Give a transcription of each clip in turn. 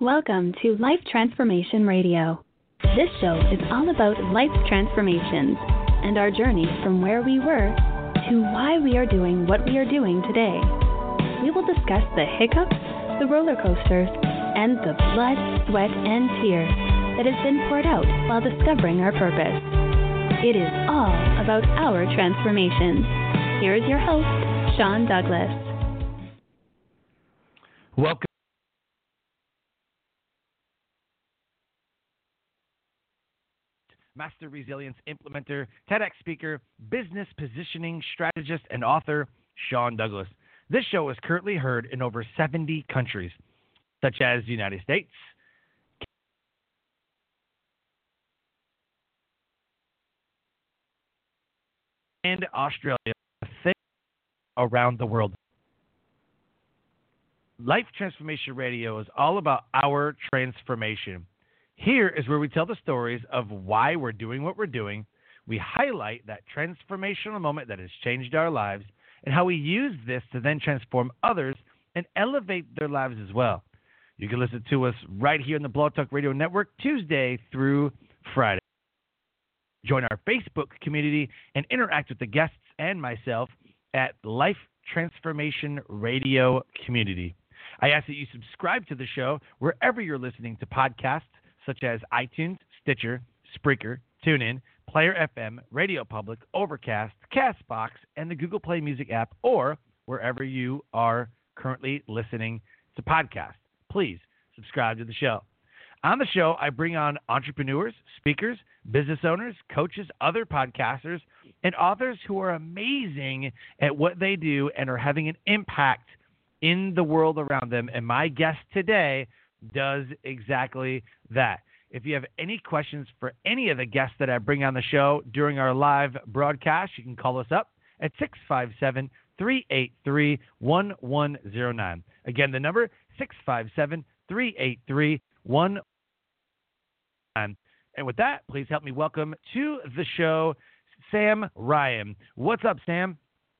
Welcome to Life Transformation Radio. This show is all about life transformations and our journey from where we were to why we are doing what we are doing today. We will discuss the hiccups, the roller coasters, and the blood, sweat, and tears that has been poured out while discovering our purpose. It is all about our transformations. Here is your host, Sean Douglas. Welcome. Master Resilience Implementer, TEDx speaker, business positioning strategist, and author, Sean Douglas. This show is currently heard in over 70 countries, such as the United States, and Australia, around the world. Life Transformation Radio is all about our transformation. Here is where we tell the stories of why we're doing what we're doing. We highlight that transformational moment that has changed our lives and how we use this to then transform others and elevate their lives as well. You can listen to us right here on the Blog Talk Radio Network Tuesday through Friday. Join our Facebook community and interact with the guests and myself at Life Transformation Radio Community. I ask that you subscribe to the show wherever you're listening to podcasts, such as iTunes, Stitcher, Spreaker, TuneIn, Player FM, Radio Public, Overcast, CastBox, and the Google Play Music app, or wherever you are currently listening to podcasts. Please subscribe to the show. On the show, I bring on entrepreneurs, speakers, business owners, coaches, other podcasters, and authors who are amazing at what they do and are having an impact in the world around them. And my guest today does exactly that. If you have any questions for any of the guests that I bring on the show during our live broadcast, you can call us up at 657-383-1109. Again, the number 657-383-1109. And with that, please help me welcome to the show Sam Ryan. What's up, Sam?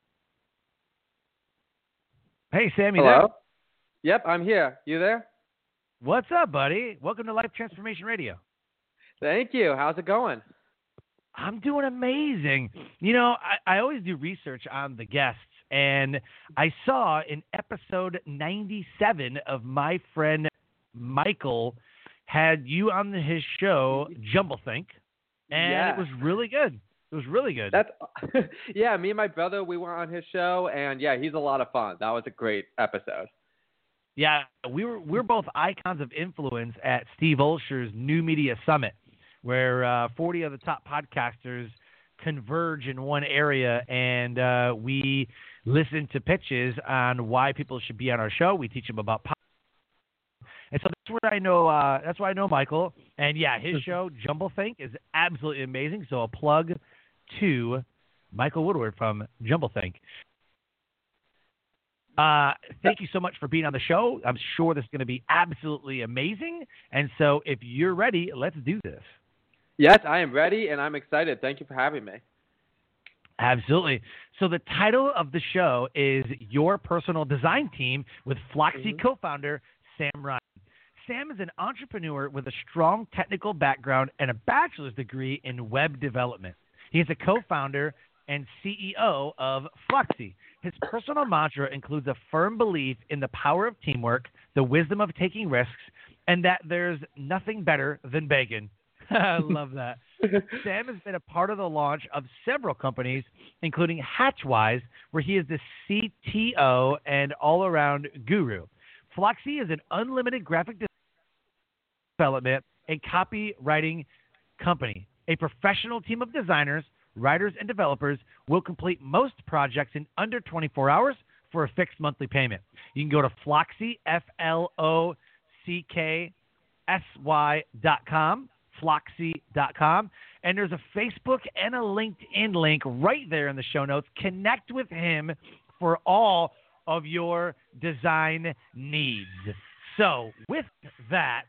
Hey, Sam, you Hello? there? Yep, I'm here. You there? What's up, buddy? Welcome to Life Transformation Radio. Thank you. How's it going? I'm doing amazing. You know, I always do research on the guests, and I saw in episode 97 of my friend Michael had you on his show, Jumblethink, and Yeah. It was really good. It was really good. That's yeah, me and my brother, we were on his show, and yeah, he's a lot of fun. That was a great episode. Yeah, we're both icons of influence at Steve Olsher's New Media Summit, where 40 of the top podcasters converge in one area, and we listen to pitches on why people should be on our show. We teach them about podcasts. And so that's where I know. That's why I know Michael. And yeah, his show Jumblethink is absolutely amazing. So a plug to Michael Woodward from Jumblethink. Thank you so much for being on the show. I'm sure this is going to be absolutely amazing. And so if you're ready, let's do this. Yes, I am ready, and I'm excited. Thank you for having me. Absolutely. So the title of the show is Your Personal Design Team with Flocksy co-founder Sam Ryan. Sam is an entrepreneur with a strong technical background and a bachelor's degree in web development. He is a co-founder and CEO of Flocksy. His personal mantra includes a firm belief in the power of teamwork, the wisdom of taking risks, and that there's nothing better than bacon. I love that. Sam has been a part of the launch of several companies, including Hatchwise, where he is the CTO and all-around guru. Flocksy is an unlimited graphic development and copywriting company. A professional team of designers, writers, and developers will complete most projects in under 24 hours for a fixed monthly payment. You can go to Flocksy, FLOCKSY.com, Flocksy.com, and there's a Facebook and a LinkedIn link right there in the show notes. Connect with him for all of your design needs. So with that,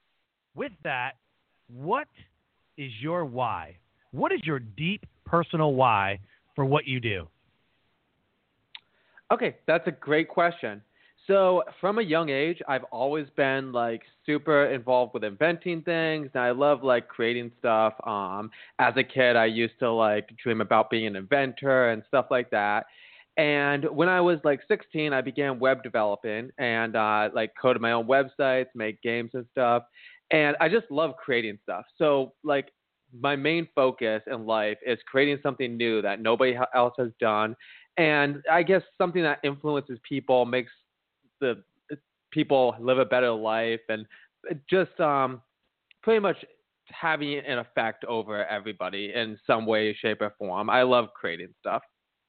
what is your why? What is your deep personal why for what you do? Okay, that's a great question. So from a young age, I've always been like super involved with inventing things, and I love like creating stuff. As a kid, I used to like dream about being an inventor and stuff like that. And when I was like 16, I began web developing and like coded my own websites, make games and stuff. And I just love creating stuff. So like my main focus in life is creating something new that nobody else has done. And I guess something that influences people, makes the people live a better life, and just pretty much having an effect over everybody in some way, shape, or form. I love creating stuff.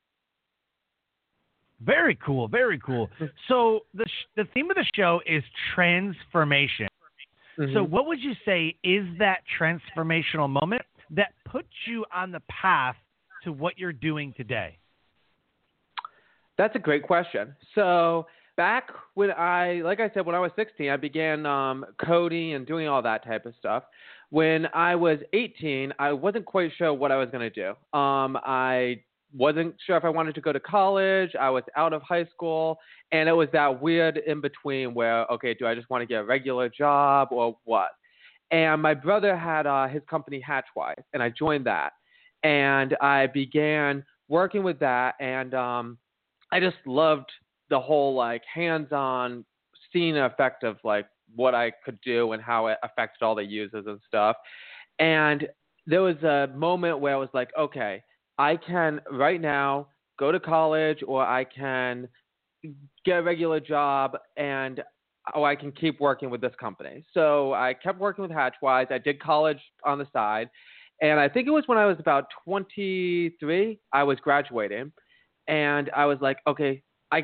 Very cool. Very cool. So the theme of the show is transformation. Mm-hmm. So what would you say is that transformational moment that puts you on the path to what you're doing today? That's a great question. So back when like I said, when I was 16, I began coding and doing all that type of stuff. When I was 18, I wasn't quite sure what I was going to do. I wasn't sure if I wanted to go to college. I was out of high school, and it was that weird in between where, okay, do I just want to get a regular job or what? And my brother had his company Hatchwise, and I joined that. And I began working with that, and I just loved the whole like hands-on seeing the effect of like what I could do and how it affected all the users and stuff. And there was a moment where I was like, okay, I can right now go to college, or I can get a regular job, or I can keep working with this company. So I kept working with Hatchwise. I did college on the side. And I think it was when I was about 23, I was graduating. And I was like, okay, I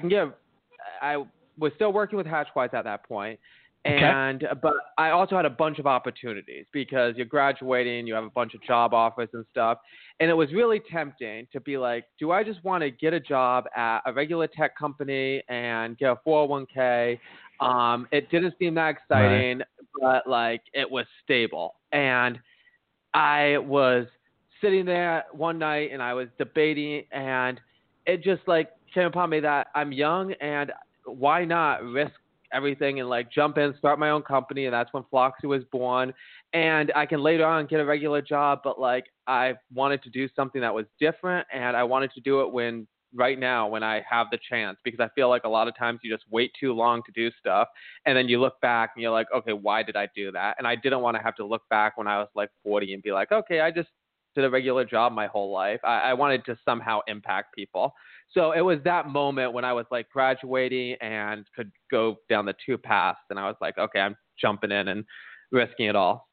was still working with Hatchwise at that point. But I also had a bunch of opportunities because you're graduating, you have a bunch of job offers and stuff. And it was really tempting to be like, do I just want to get a job at a regular tech company and get a 401k? It didn't seem that exciting, but like it was stable. And I was sitting there one night and I was debating, and it just like came upon me that I'm young, and why not risk everything and like jump in, start my own company. And that's when Flocksy was born. And I can later on get a regular job, but like I wanted to do something that was different, and I wanted to do it right now when I have the chance, because I feel like a lot of times you just wait too long to do stuff, and then you look back and you're like, okay, why did I do that? And I didn't want to have to look back when I was like 40 and be like, okay, I just did a regular job my whole life. I wanted to somehow impact people. So it was that moment when I was like graduating and could go down the two paths, and I was like, okay, I'm jumping in and risking it all.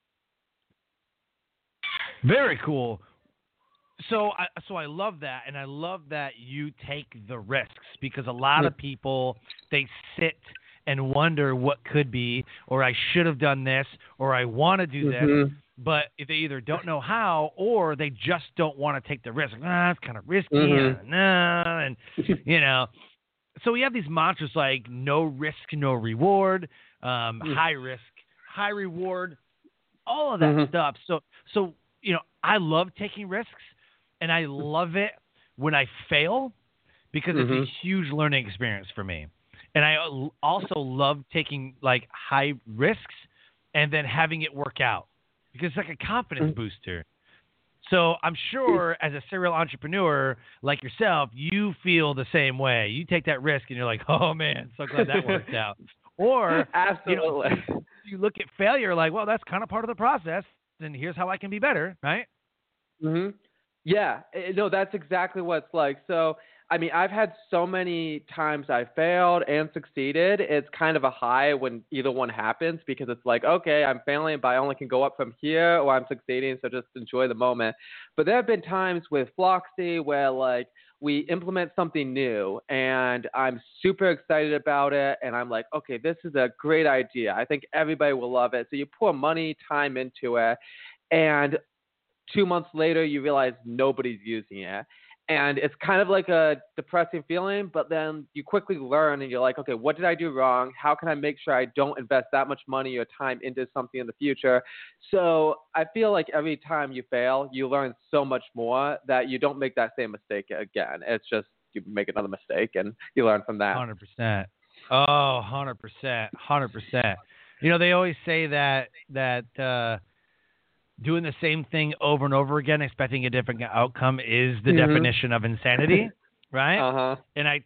Very cool. So I love that, and I love that you take the risks, because a lot of people, they sit and wonder what could be, or I should have done this, or I want to do this, but if they either don't know how, or they just don't want to take the risk. It's kind of risky, and you know. So we have these mantras like no risk, no reward, high risk, high reward, all of that stuff. So you know, I love taking risks, and I love it when I fail, because it's a huge learning experience for me. And I also love taking like high risks and then having it work out, because it's like a confidence booster. So I'm sure as a serial entrepreneur like yourself, you feel the same way. You take that risk and you're like, oh man, so glad that worked out. Or absolutely, you look at failure like, well, that's kind of part of the process, and here's how I can be better, right? Yeah, no, that's exactly what it's like. So, I mean, I've had so many times I failed and succeeded. It's kind of a high when either one happens, because it's like, okay, I'm failing, but I only can go up from here, or I'm succeeding, so just enjoy the moment. But there have been times with Flocksy where like we implement something new and I'm super excited about it, and I'm like, okay, this is a great idea. I think everybody will love it. So you pour money, time into it, and 2 months later you realize nobody's using it. And it's kind of like a depressing feeling, but then you quickly learn and you're like, okay, what did I do wrong? How can I make sure I don't invest that much money or time into something in the future? So I feel like every time you fail, you learn so much more that you don't make that same mistake again. It's just you make another mistake and you learn from that. 100%. Oh, 100%, 100%. You know, they always say that doing the same thing over and over again, expecting a different outcome, is the definition of insanity, right? And I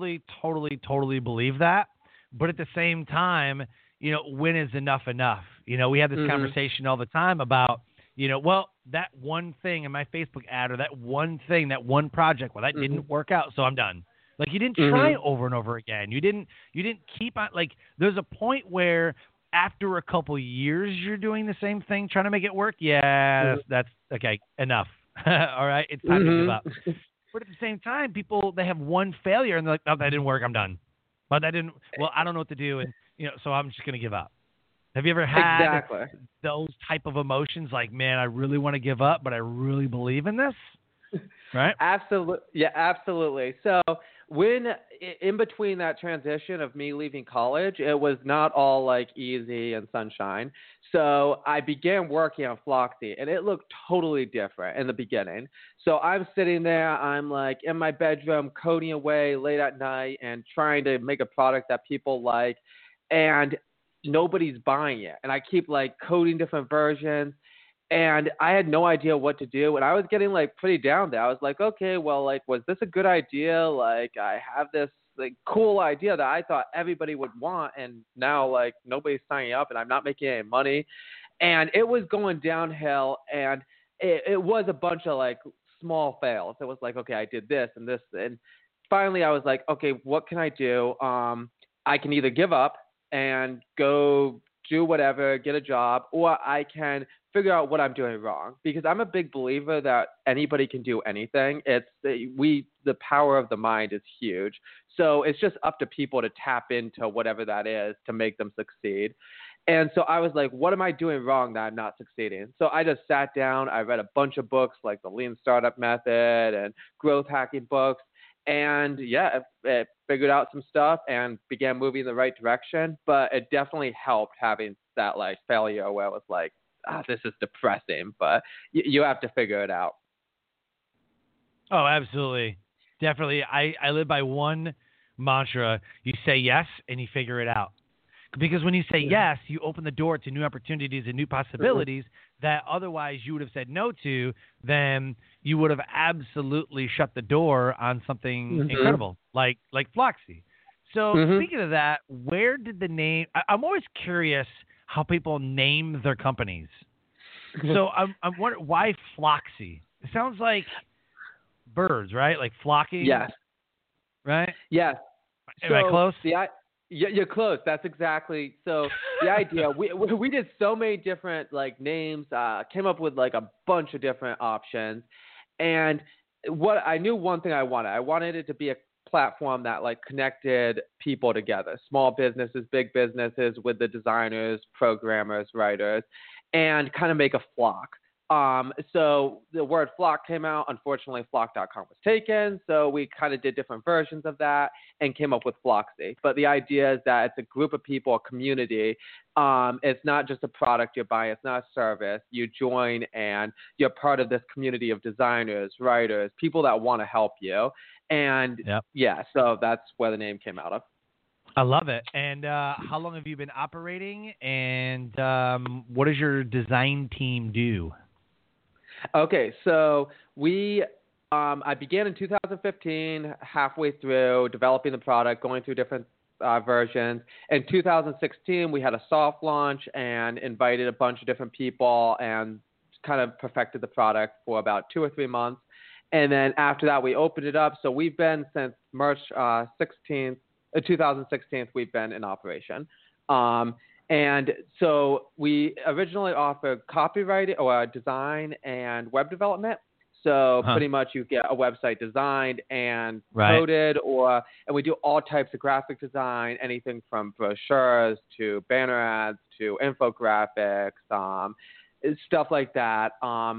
totally believe that. But at the same time, you know, when is enough? You know, we have this conversation all the time about, you know, well, that one thing in my Facebook ad, or that one thing, that one project, well, that didn't work out, so I'm done. Like, you didn't try over and over again. You didn't keep on. Like, there's a point where after a couple years you're doing the same thing, trying to make it work. Yeah, that's okay. Enough. All right, it's time to give up. But at the same time, people, they have one failure and they're like, oh, that didn't work, I'm done. Well, I don't know what to do, and you know, so I'm just gonna give up. Have you ever had those type of emotions? Like, man, I really want to give up, but I really believe in this. Right? Absolutely. Yeah, absolutely. So when in between that transition of me leaving college, it was not all like easy and sunshine. So I began working on Flocksy, and it looked totally different in the beginning. So I'm sitting there, I'm like in my bedroom coding away late at night and trying to make a product that people like, and nobody's buying it. And I keep like coding different versions. And I had no idea what to do. And I was getting like pretty down there. I was like, okay, well, like, was this a good idea? Like, I have this like cool idea that I thought everybody would want. And now like nobody's signing up and I'm not making any money. And it was going downhill. And it was a bunch of like small fails. It was like, okay, I did this and this. And finally I was like, okay, what can I do? I can either give up and go do whatever, get a job, or I can figure out what I'm doing wrong, because I'm a big believer that anybody can do anything. The power of the mind is huge. So it's just up to people to tap into whatever that is to make them succeed. And so I was like, what am I doing wrong that I'm not succeeding? So I just sat down, I read a bunch of books like the Lean Startup Method and growth hacking books. And yeah, it figured out some stuff and began moving in the right direction. But it definitely helped having that like failure where it was like, this is depressing, but you have to figure it out. Oh, absolutely. Definitely. I live by one mantra. You say yes and you figure it out. Because when you say yes, you open the door to new opportunities and new possibilities that otherwise you would have said no to. Then you would have absolutely shut the door on something incredible, like Flocksy. So speaking of that, where did the name? I'm always curious how people name their companies. So I'm wondering, why Flocksy? It sounds like birds, right? Like flocking. Yes. Right. Yes. Am I close? You're close. That's exactly. So the idea, we did so many different like names, came up with like a bunch of different options. And what I knew, one thing I wanted it to be a platform that like connected people together, small businesses, big businesses, with the designers, programmers, writers, and kind of make a flock. So the word flock came out. Unfortunately, flock.com was taken. So we kind of did different versions of that and came up with Flocksy. But the idea is that it's a group of people, a community. It's not just a product you're buying. It's not a service. You join and you're part of this community of designers, writers, people that want to help you. And yeah, so that's where the name came out of. I love it. And how long have you been operating? And what does your design team do? Okay, so I began in 2015, halfway through developing the product, going through different versions. In 2016, we had a soft launch and invited a bunch of different people and kind of perfected the product for about 2 or 3 months. And then after that, we opened it up. So we've been since March 2016, we've been in operation. And so we originally offered copyright or design and web development. So pretty much you get a website designed and coded, and we do all types of graphic design, anything from brochures to banner ads to infographics, stuff like that.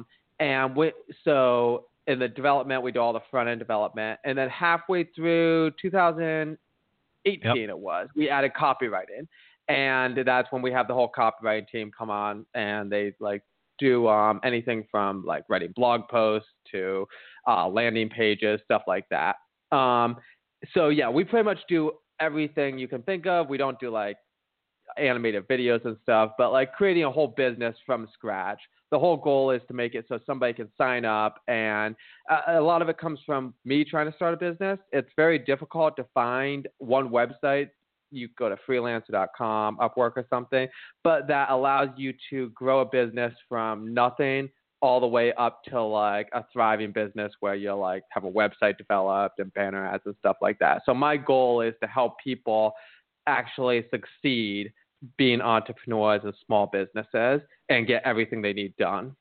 So in the development, we do all the front end development, and then halfway through 2018, we added copywriting. And that's when we have the whole copywriting team come on, and they like do anything from like writing blog posts to landing pages, stuff like that. So yeah, we pretty much do everything you can think of. We don't do like animated videos and stuff, but like creating a whole business from scratch. The whole goal is to make it so somebody can sign up, and a lot of it comes from me trying to start a business. It's very difficult to find one website. You go to freelancer.com, Upwork or something, but that allows you to grow a business from nothing all the way up to like a thriving business where you like have a website developed and banner ads and stuff like that. So my goal is to help people actually succeed being entrepreneurs and small businesses and get everything they need done.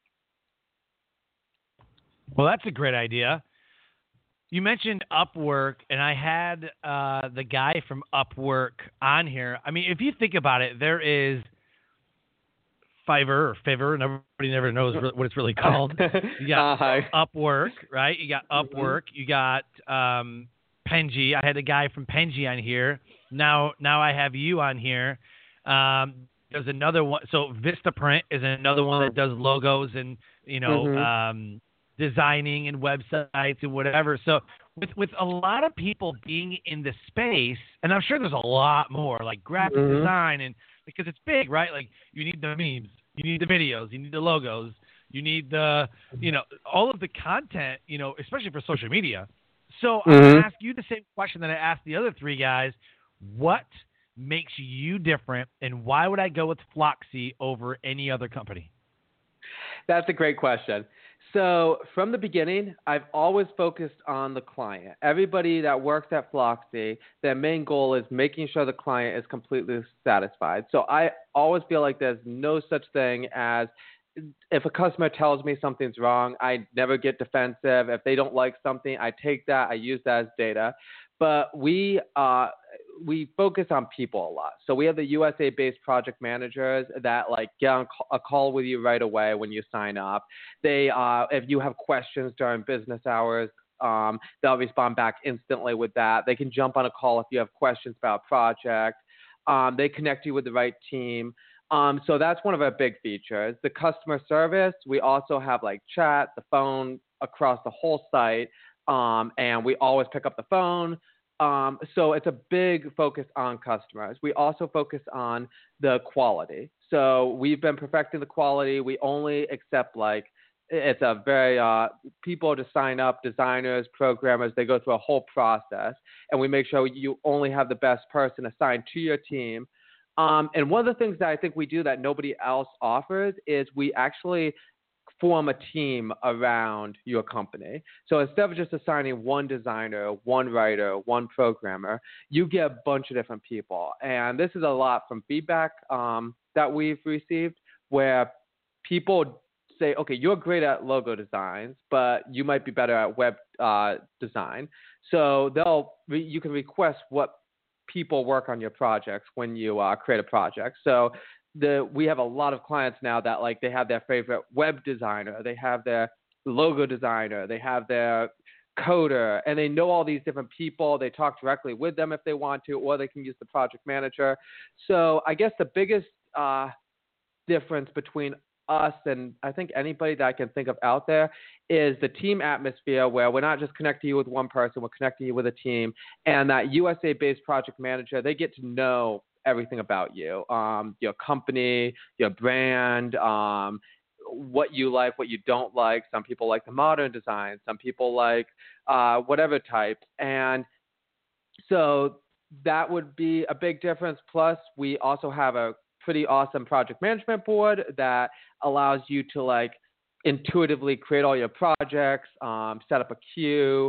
Well, that's a great idea. You mentioned Upwork, and I had the guy from Upwork on here. I mean, if you think about it, there is Fiverr or Fiverr. Nobody never knows what it's really called. You got Upwork, right? You got Upwork. You got Penji. I had a guy from Penji on here. Now I have you on here. There's another one. So Vistaprint is another one that does logos and, designing and websites and whatever. So with a lot of people being in the space, and I'm sure there's a lot more like graphic design, and because it's big, right? Like you need the memes, you need the videos, you need the logos, you need the, all of the content, especially for social media. So I'm going to ask you the same question that I asked the other three guys. What makes you different, and why would I go with Flocksy over any other company? That's a great question. So from the beginning, I've always focused on the client. Everybody that works at Flocksy, their main goal is making sure the client is completely satisfied. So I always feel like there's no such thing as if a customer tells me something's wrong, I never get defensive. If they don't like something, I take that, I use that as data. But we focus on people a lot. So we have the USA-based project managers that like get on a call with you right away when you sign up. They, if you have questions during business hours, they'll respond back instantly with that. They can jump on a call if you have questions about a project. They connect you with the right team. So that's one of our big features. The customer service, we also have like chat, the phone across the whole site, and we always pick up the phone. So it's a big focus on customers. We also focus on the quality. So we've been perfecting the quality. We only accept it's a very, people to sign up, designers, programmers, they go through a whole process, and we make sure you only have the best person assigned to your team. And one of the things that I think we do that nobody else offers is we actually form a team around your company. So instead of just assigning one designer, one writer, one programmer, you get a bunch of different people. And this is a lot from feedback that we've received where people say, okay, you're great at logo designs, but you might be better at web design. So you can request what people work on your projects when you create a project. So we have a lot of clients now that they have their favorite web designer, they have their logo designer, they have their coder, and they know all these different people. They talk directly with them if they want to, or they can use the project manager. So I guess the biggest difference between us and I think anybody that I can think of out there is the team atmosphere where we're not just connecting you with one person, we're connecting you with a team. And that USA-based project manager, they get to know everything about you, your company, your brand, what you like, what you don't like. Some people like the modern design. Some people like whatever type. And so that would be a big difference. Plus, we also have a pretty awesome project management board that allows you to intuitively create all your projects, set up a queue,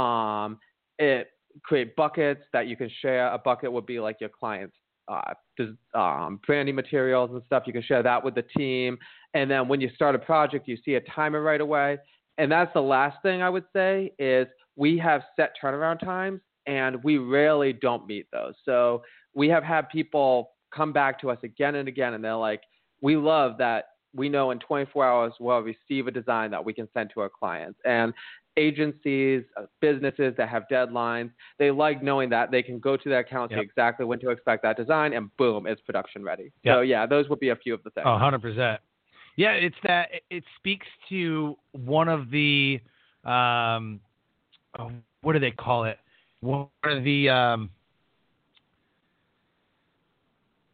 create buckets that you can share. A bucket would be your client's branding materials and stuff. You can share that with the team. And then when you start a project, you see a timer right away. And that's the last thing I would say is we have set turnaround times and we rarely don't meet those. So we have had people come back to us again and again, and they're like, we love that we know in 24 hours we'll receive a design that we can send to our clients. And agencies, businesses that have deadlines, they like knowing that they can go to their account, see exactly when to expect that design, and boom, it's production ready. Yep. So yeah, those would be a few of the things. 100%. Yeah, it's that it speaks to one of the, what do they call it? One of the,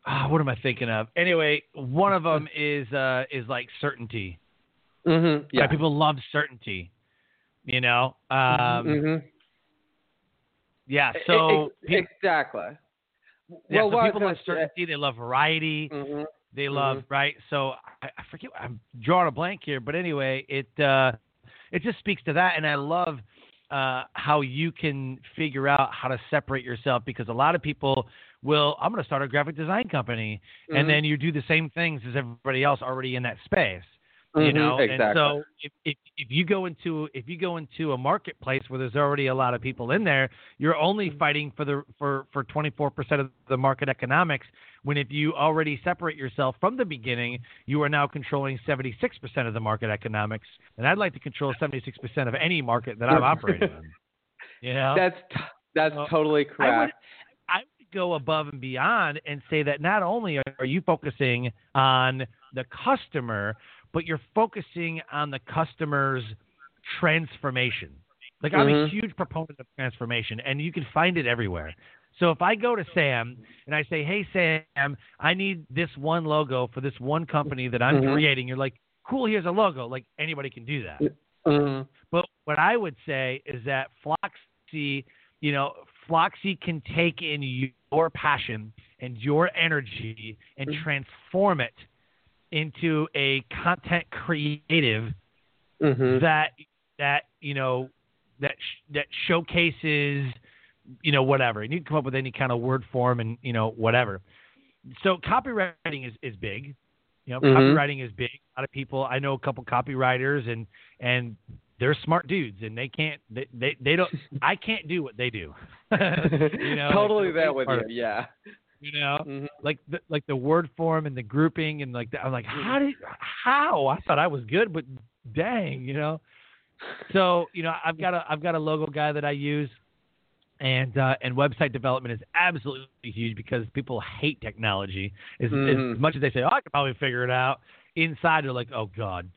what am I thinking of? Anyway, one of them is like certainty. Mm-hmm. Yeah. Right? People love certainty. You know. Mm-hmm. Yeah. So exactly. Yeah, Well, so people love certainty. They love variety. Mm-hmm. They love right. So I forget. I'm drawing a blank here, but anyway, it just speaks to that, and I love how you can figure out how to separate yourself, because a lot of people will. I'm going to start a graphic design company, and then you do the same things as everybody else already in that space. You know, exactly. and so if you go into a marketplace where there's already a lot of people in there, you're only fighting for 24% of the market economics. When if you already separate yourself from the beginning, you are now controlling 76% of the market economics, and I'd like to control 76% of any market that I'm operating in. You know, that's totally correct. I would go above and beyond and say that not only are you focusing on the customer, but you're focusing on the customer's transformation. Like, I'm a huge proponent of transformation, and you can find it everywhere. So if I go to Sam and I say, hey, Sam, I need this one logo for this one company that I'm creating, you're like, cool, here's a logo. Like, anybody can do that. But what I would say is that Flocksy can take in your passion and your energy and transform it into a content creative that showcases, whatever. And you can come up with any kind of word form and, whatever. So copywriting is big. Copywriting is big. A lot of people, I know a couple copywriters and they're smart dudes, and they don't, I can't do what they do. Totally there with you. Yeah. Like the word form and the grouping and like that. I'm like, how? I thought I was good, but dang, So I've got a logo guy that I use, and website development is absolutely huge because people hate technology. As much as they say, I could probably figure it out, inside they're like, oh God,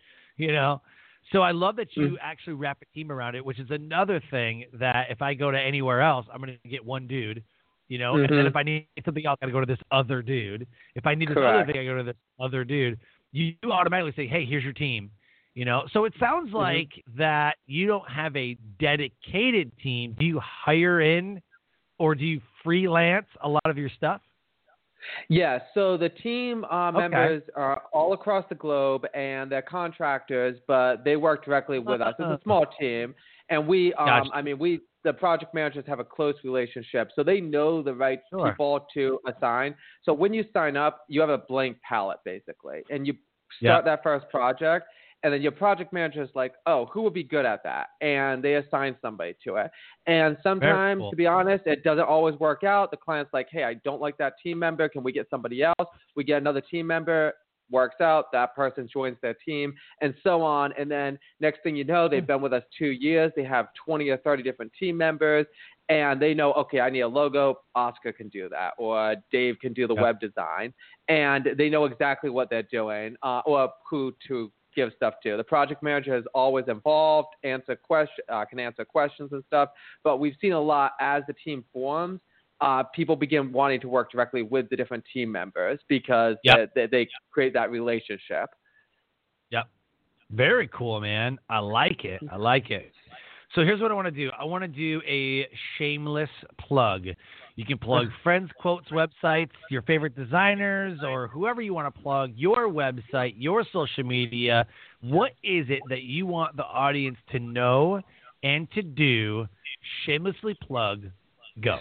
So I love that you actually wrap a team around it, which is another thing that if I go to anywhere else, I'm going to get one dude. And then if I need something else, I got to go to this other dude. If I need this other thing, I go to this other dude. You automatically say, hey, here's your team. So it sounds like that you don't have a dedicated team. Do you hire in or do you freelance a lot of your stuff? Yeah, so the team members are all across the globe, and they're contractors, but they work directly with us. It's a small team, and we, the project managers have a close relationship, so they know the right people to assign. So when you sign up, you have a blank palette, basically, and you start that first project, and then your project manager is like, oh, who would be good at that? And they assign somebody to it. And sometimes, to be honest, it doesn't always work out. The client's like, hey, I don't like that team member. Can we get somebody else? We get another team member. Works out, that person joins their team, and so on. And then next thing you know, they've been with us 2 years. They have 20 or 30 different team members, and they know, okay, I need a logo. Oscar can do that, or Dave can do the web design, and they know exactly what they're doing, or who to give stuff to. The project manager is always involved, can answer questions and stuff. But we've seen a lot as the team forms. People begin wanting to work directly with the different team members because they create that relationship. Yep. Very cool, man. I like it. So here's what I want to do. I want to do a shameless plug. You can plug Friends Quotes websites, your favorite designers, or whoever you want to plug, your website, your social media. What is it that you want the audience to know and to do? Shamelessly plug. Go.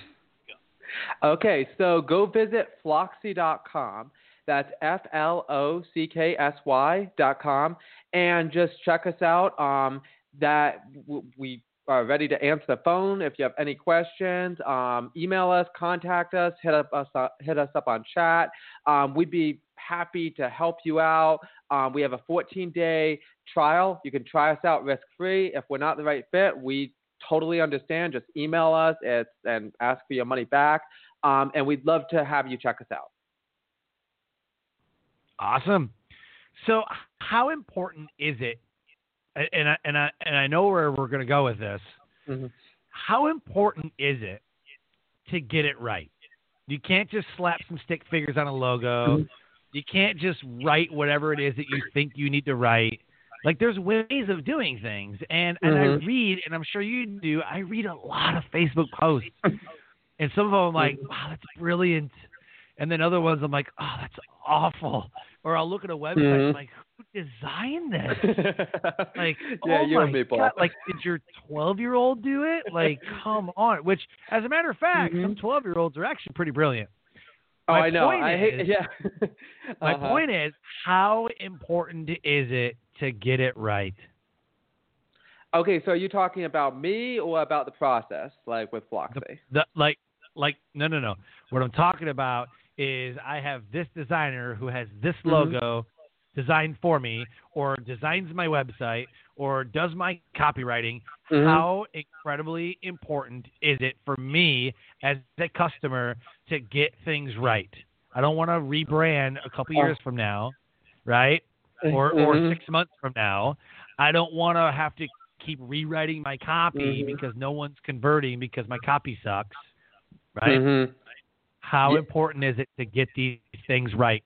Okay, so go visit Flocksy.com. That's FLOCKSY.com, and just check us out. We are ready to answer the phone if you have any questions. Email us, contact us, hit us up on chat. We'd be happy to help you out. We have a 14-day trial. You can try us out risk-free. If we're not the right fit, we totally understand. Just email us and ask for your money back. And we'd love to have you check us out. Awesome. So how important is it? And I know where we're going to go with this. How important is it to get it right? You can't just slap some stick figures on a logo. Mm-hmm. You can't just write whatever it is that you think you need to write. Like, there's ways of doing things. And I read, and I'm sure you do, I read a lot of Facebook posts. And some of them I'm like, wow, that's brilliant. And then other ones I'm like, oh, that's awful. Or I'll look at a website and I'm like, who designed this? Like, yeah, oh you my and me both. God. Like, did your 12-year-old do it? Like, come on. Which, as a matter of fact, some 12-year-olds are actually pretty brilliant. Oh, My I know. point I is- hate. Yeah. My point is, how important is it to get it right? Okay, so are you talking about me or about the process, like with Floxy? No. What I'm talking about is I have this designer who has this logo designed for me, or designs my website, or does my copywriting. How incredibly important is it for me as a customer to get things right? I don't want to rebrand a couple years from now, right? Or 6 months from now. I don't want to have to keep rewriting my copy because no one's converting because my copy sucks, right? How important is it to get these things right?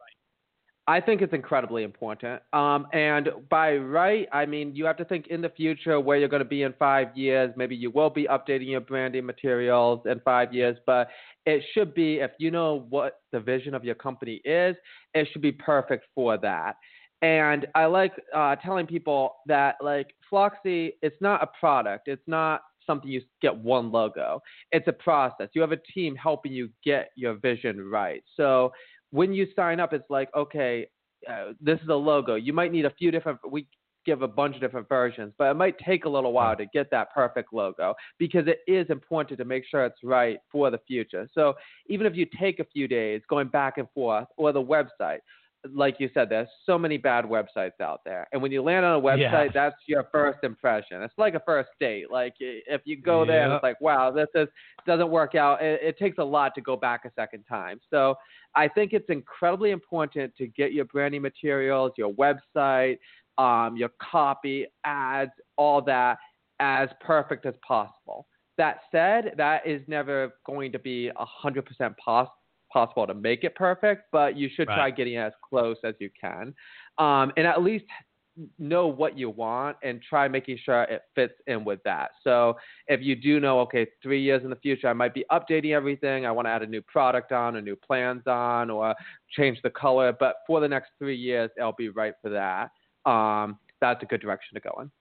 I think it's incredibly important. And by right, I mean you have to think in the future where you're going to be in 5 years. Maybe you will be updating your branding materials in 5 years, but it should be, if you know what the vision of your company is, it should be perfect for that. And I like telling people that, like, Floxy, it's not a product. It's not something you get one logo. It's a process. You have a team helping you get your vision right. So when you sign up, it's like, okay, this is a logo. You might need a few different – we give a bunch of different versions, but it might take a little while to get that perfect logo because it is important to make sure it's right for the future. So even if you take a few days going back and forth, or the website – like you said, there's so many bad websites out there. And when you land on a website, that's your first impression. It's like a first date. Like, if you go there and it's like, wow, this doesn't work out, it takes a lot to go back a second time. So I think it's incredibly important to get your branding materials, your website, your copy, ads, all that as perfect as possible. That said, that is never going to be 100% possible to make it perfect, but you should try getting as close as you can, and at least know what you want and try making sure it fits in with that. So if you do know, okay, 3 years in the future, I might be updating everything. I want to add a new product on, or new plans on, or change the color, but for the next 3 years, it'll be right for that. That's a good direction to go in.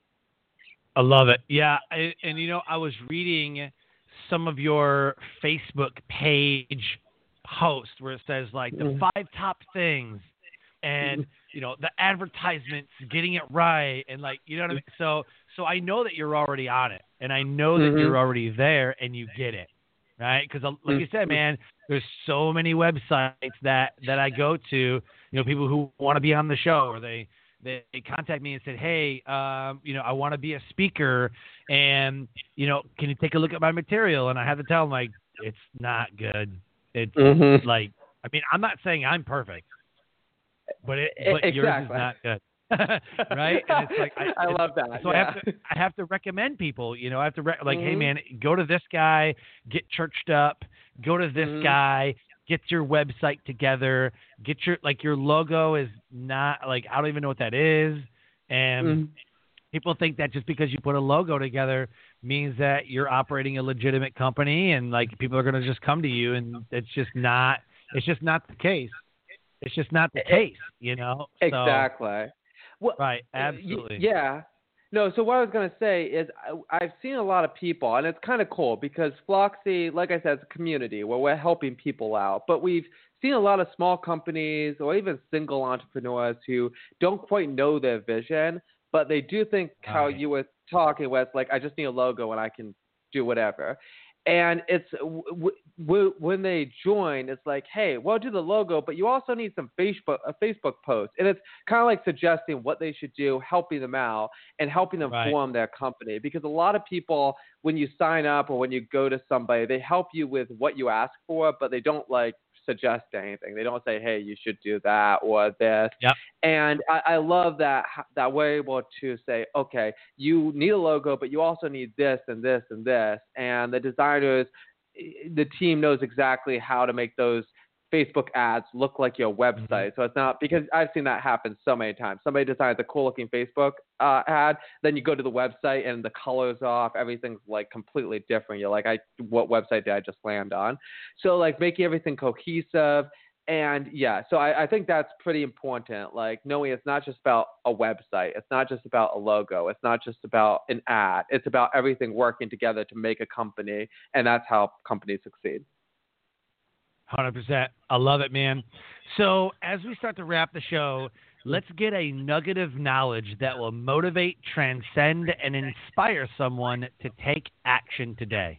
I love it. Yeah. And I was reading some of your Facebook page post where it says like the 5 top things, and the advertisements, getting it right, and like, you know what I mean? So I know that you're already on it, and I know that you're already there and you get it, right? Because like you said, man, there's so many websites that I go to, people who want to be on the show, or they contact me and said, hey, I want to be a speaker, and can you take a look at my material? And I have to tell them, like, it's not good. It's like, I mean, I'm not saying I'm perfect, but exactly. Yours is not good, right? And it's like, I love that. So I have to recommend people. I have to hey, man, go to this guy, get churched up. Go to this guy, get your website together. Get your logo is not like, I don't even know what that is, and people think that just because you put a logo together means that you're operating a legitimate company, and like people are going to just come to you, and it's just not the case. It's just not the case, Exactly. Well, right. Absolutely. Yeah. No, so what I was going to say is I've seen a lot of people, and it's kind of cool because Floxy, like I said, it's a community where we're helping people out, but we've seen a lot of small companies or even single entrepreneurs who don't quite know their vision, but they do think how you were talking with, like, I just need a logo and I can do whatever. And it's when they join, it's like, hey, well, do the logo, but you also need some Facebook posts. And it's kind of like suggesting what they should do, helping them out and helping them form their company. Because a lot of people, when you sign up or when you go to somebody, they help you with what you ask for, but they don't like suggest anything. They don't say, hey, you should do that or this. Yep. And I love that we're able to say, okay, you need a logo, but you also need this and this and this. And the designers the team knows exactly how to make those Facebook ads look like your website. Mm-hmm. So it's not, because I've seen that happen so many times. Somebody designs a cool looking Facebook ad, then you go to the website and the color's off, everything's like completely different. You're like, what website did I just land on? So like making everything cohesive. And yeah, so I think that's pretty important. Like knowing it's not just about a website. It's not just about a logo. It's not just about an ad. It's about everything working together to make a company. And that's how companies succeed. 100%. I love it, man. So as we start to wrap the show, let's get a nugget of knowledge that will motivate, transcend, and inspire someone to take action today.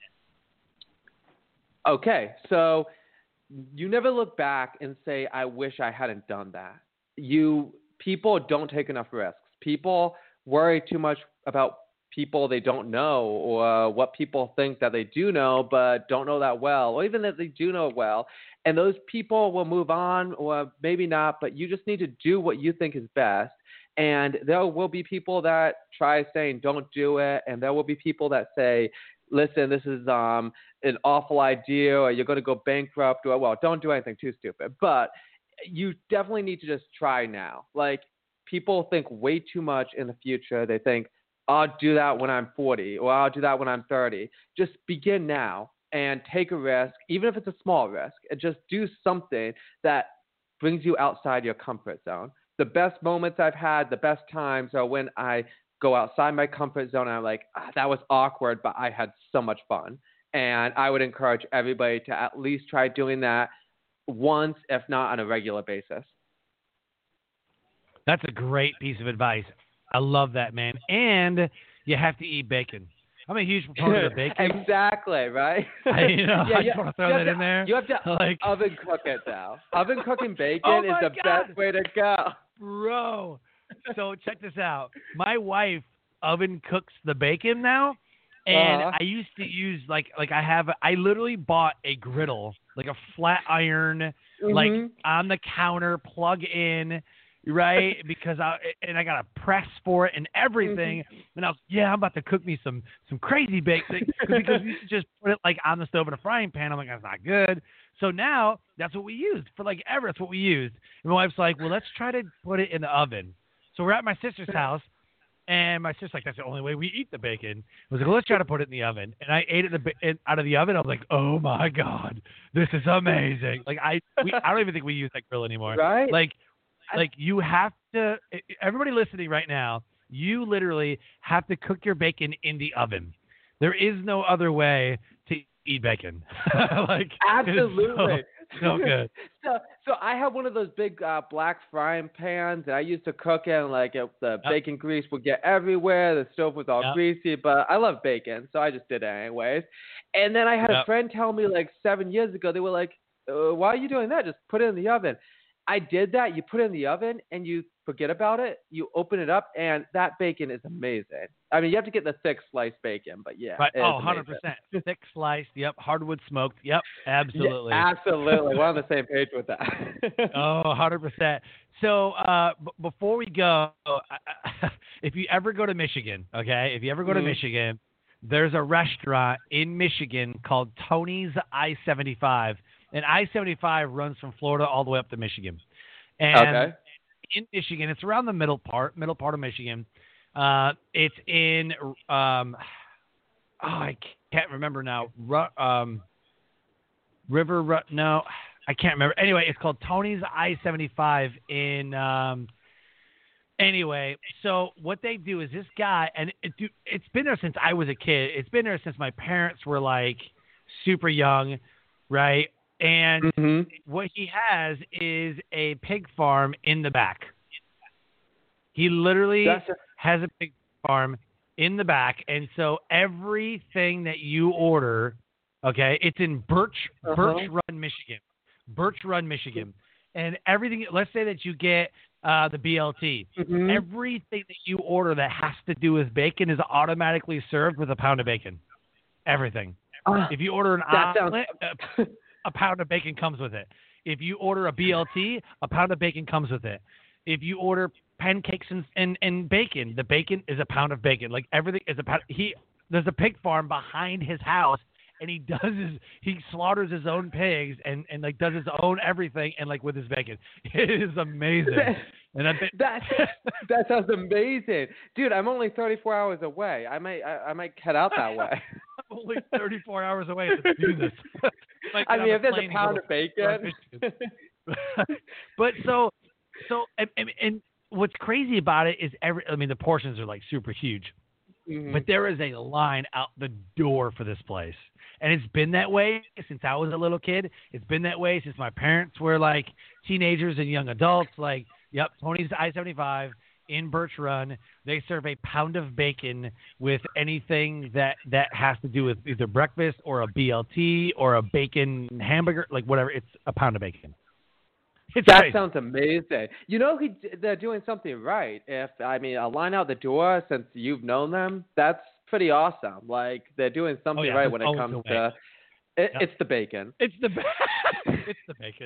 Okay, so you never look back and say, I wish I hadn't done that. People don't take enough risks. People worry too much about people they don't know, or what people think that they do know but don't know that well, or even that they do know well. And those people will move on, or maybe not, but you just need to do what you think is best. And there will be people that try saying don't do it, and there will be people that say, listen, this is an awful idea, or you're going to go bankrupt, or, well, don't do anything too stupid. But you definitely need to just try now. Like, people think way too much in the future. They think, I'll do that when I'm 40, or I'll do that when I'm 30. Just begin now and take a risk, even if it's a small risk, and just do something that brings you outside your comfort zone. The best moments I've had, the best times are when I go outside my comfort zone and I'm like, that was awkward, but I had so much fun. And I would encourage everybody to at least try doing that once, if not on a regular basis. That's a great piece of advice. I love that, man. And you have to eat bacon. I'm a huge proponent of bacon. Exactly, right? I just want to throw that in there. You have to oven cook it now. Oven cooking bacon is the best way to go. Bro. So check this out. My wife oven cooks the bacon now. And I used to use I literally bought a griddle, like a flat iron, like on the counter, plug in, right? Because I got a press for it and everything. And I was, I'm about to cook me some crazy bacon, because we used to just put it like on the stove in a frying pan. I'm like, that's not good. So now that's what we used for like ever. That's what we used. And my wife's like, well, let's try to put it in the oven. So we're at my sister's house. And my sister's like, that's the only way we eat the bacon. I was like, well, let's try to put it in the oven. And I ate it out of the oven. I was like, oh my God, this is amazing. Like I don't even think we use that grill anymore. Right? Like you have to, everybody listening right now, you literally have to cook your bacon in the oven. There is no other way to eat bacon. Like absolutely. So good. So I have one of those big black frying pans, and I used to cook in, like the bacon grease would get everywhere. The stove was all greasy, but I love bacon, so I just did it anyways. And then I had a friend tell me like 7 years ago, they were like, why are you doing that? Just put it in the oven. I did that. You put it in the oven and you forget about it. You open it up and that bacon is amazing. I mean, you have to get the thick sliced bacon, but yeah. Right. Oh, 100%. Thick sliced. Yep. Hardwood smoked. Yep. Absolutely. Yeah, absolutely. We're on the same page with that. Oh, 100%. So before we go, if you ever go to Michigan, okay, to Michigan, there's a restaurant in Michigan called Tony's I-75. And I-75 runs from Florida all the way up to Michigan. And in Michigan, it's around the middle part of Michigan. It's in, I can't remember now. No, I can't remember. Anyway, it's called Tony's I-75 in, anyway, so what they do is this guy, and it's been there since I was a kid. It's been there since my parents were like super young, right? And what he has is a pig farm in the back. He literally has a pig farm in the back. And so everything that you order, okay, it's in Birch Run, Michigan. Birch Run, Michigan. And everything, let's say that you get the BLT. Everything that you order that has to do with bacon is automatically served with a pound of bacon. Everything. If you order an omelet, a pound of bacon comes with it. If you order a BLT, a pound of bacon comes with it. If you order pancakes and bacon, the bacon is a pound of bacon. Like everything is a pound. There's a pig farm behind his house, and he slaughters his own pigs and like does his own everything and like with his bacon. It is amazing. And that sounds amazing, dude. I'm only 34 hours away. I might head out that way. I'm only 34 hours away. Let's do this. I mean, if there's a pound of bacon. But so and what's crazy about it is the portions are like super huge. Mm-hmm. But there is a line out the door for this place. And it's been that way since I was a little kid. It's been that way since my parents were like teenagers and young adults. Like, yep, Tony's I-75 in Birch Run. They serve a pound of bacon with anything that has to do with either breakfast or a BLT or a bacon hamburger, like whatever. It's a pound of bacon. That crazy. Sounds amazing. You know, they're doing something right. A line out the door, since you've known them, that's pretty awesome. Like, they're doing something right when it comes to it's the bacon. It's the it's the bacon.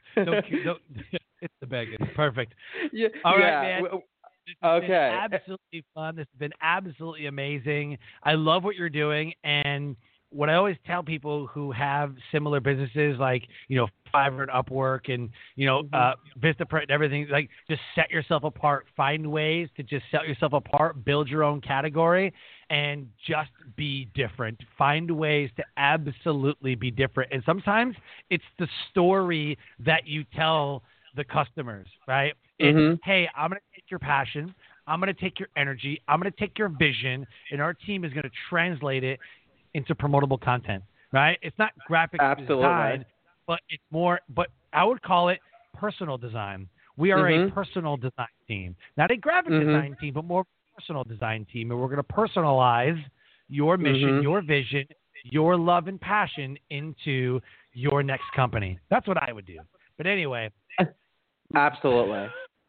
It's the bacon. Perfect. Yeah, All right, man. This has Okay. been absolutely fun. This has been absolutely amazing. I love what you're doing, and what I always tell people who have similar businesses like, Fiverr and Upwork and, Vistaprint and everything, like, just set yourself apart. Find ways to just set yourself apart, build your own category, and just be different. Find ways to absolutely be different. And sometimes it's the story that you tell the customers, right? It's, hey, I'm going to take your passion. I'm going to take your energy. I'm going to take your vision, and our team is going to translate it into promotable content, right? It's not graphic design, but it's more, but I would call it personal design. We are a personal design team, not a graphic design team, but more personal design team. And we're going to personalize your mission, your vision, your love and passion into your next company. That's what I would do. But anyway. Absolutely.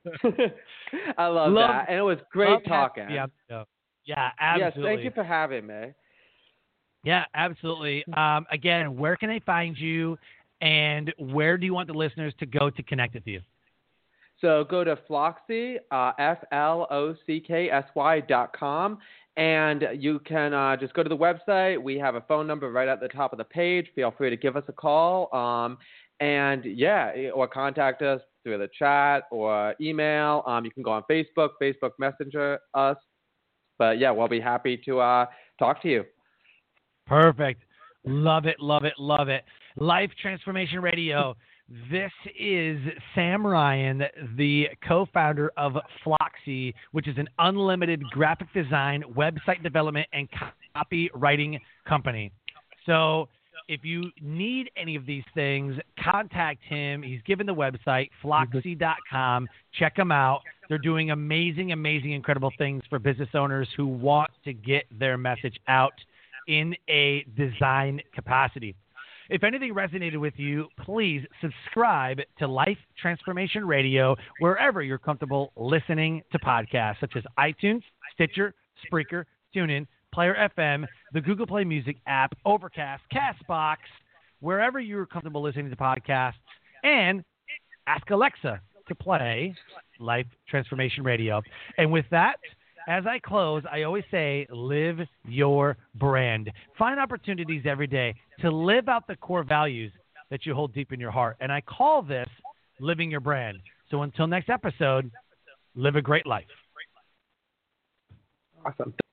I love that. And it was great talking. Yeah, absolutely. Yes, thank you for having me. Yeah, absolutely. Again, where can they find you, and where do you want the listeners to go to connect with you? So go to Flocksy, FLOCKSY.com, and you can just go to the website. We have a phone number right at the top of the page. Feel free to give us a call, or contact us through the chat or email. You can go on Facebook Messenger us. But yeah, we'll be happy to talk to you. Perfect. Love it, love it, love it. Life Transformation Radio. This is Sam Ryan, the co-founder of Flocksy, which is an unlimited graphic design, website development, and copywriting company. So if you need any of these things, contact him. He's given the website, flocksy.com. Check them out. They're doing amazing, incredible things for business owners who want to get their message out in a design capacity. If anything resonated with you, please subscribe to Life Transformation Radio wherever you're comfortable listening to podcasts, such as iTunes, Stitcher, Spreaker, TuneIn, Player FM, the Google Play Music app, Overcast, CastBox, wherever you're comfortable listening to podcasts, and ask Alexa to play Life Transformation Radio. And with that, as I close, I always say, live your brand. Find opportunities every day to live out the core values that you hold deep in your heart. And I call this living your brand. So until next episode, live a great life. Awesome.